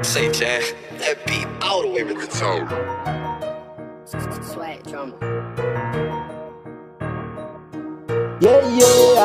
Say, Chad, that beat all the way with the toe. Swag drama. Yeah, yeah.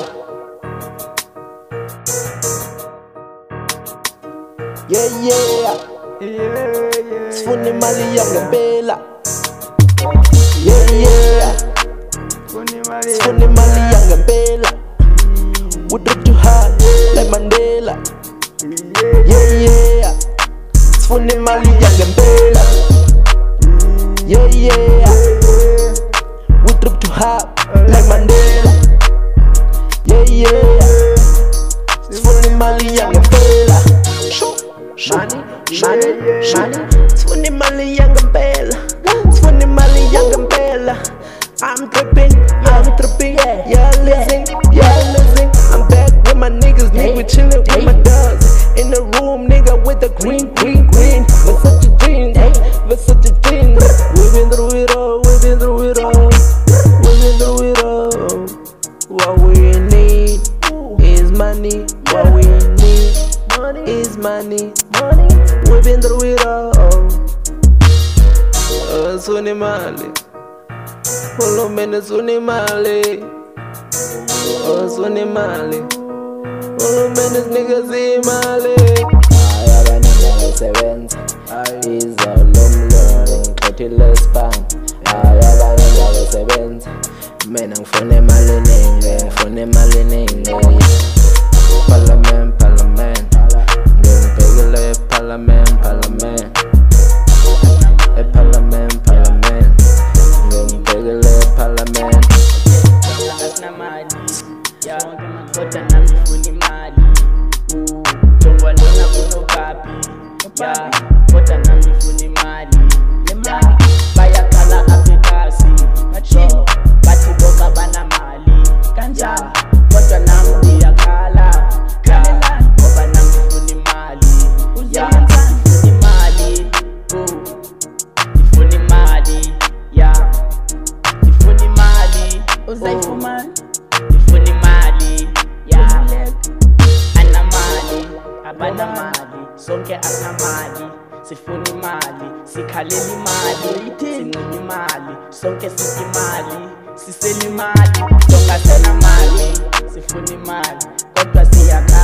Yeah, yeah. Sifuna imali yangempela. Yeah, yeah. Sifuna imali yangempela. We drip too hard like Mandela. Yeah, yeah. Sifuna imali yangempela. Yeah, yeah. We drip too hard like Mandela. Yeah, yeah. Sifuna imali yangempela. Money. Sifuna imali yangempela. Sifuna imali yangempela. I'm tripping, yeah, listen, I'm back with my niggas, nigga, we chillin' with my dogs. In the room, nigga, with the green. We're such a dream, we're such a dream. We've been through it all. What we need is money. What we need is money. We've been through it all. Suni mali. Hulumeni suni mali. Suni mali. Hulumeni niggas imali. Abaningi abasebenza izolomlo ngixothile spam. Abaningi abasebenza mina ngifuna imali eningi. Parliament ngibhekele parliament ngibhekele parliament. Asinamali ya kodwa nami ngifuna imali. Jonga lona kunokapi ya kodwa nami ngifuna imali. Ya bayakhala aplikasi bathi bonke banamali kanjani kodwa nami ngiyakhala ngoba nami ngifuna imali. Ya ngifuna imali. Ngifuna imali. Ya ngifuna imali. Uzayifumana? Ngifuna imali. Ya anamali abanamali sonke asinamali. Sifuna imali, sikhalela imali, sincuma imali, sonke sithi imali, sisela imali, sonke asinamali. Sifuna imali kodwa siyakhala.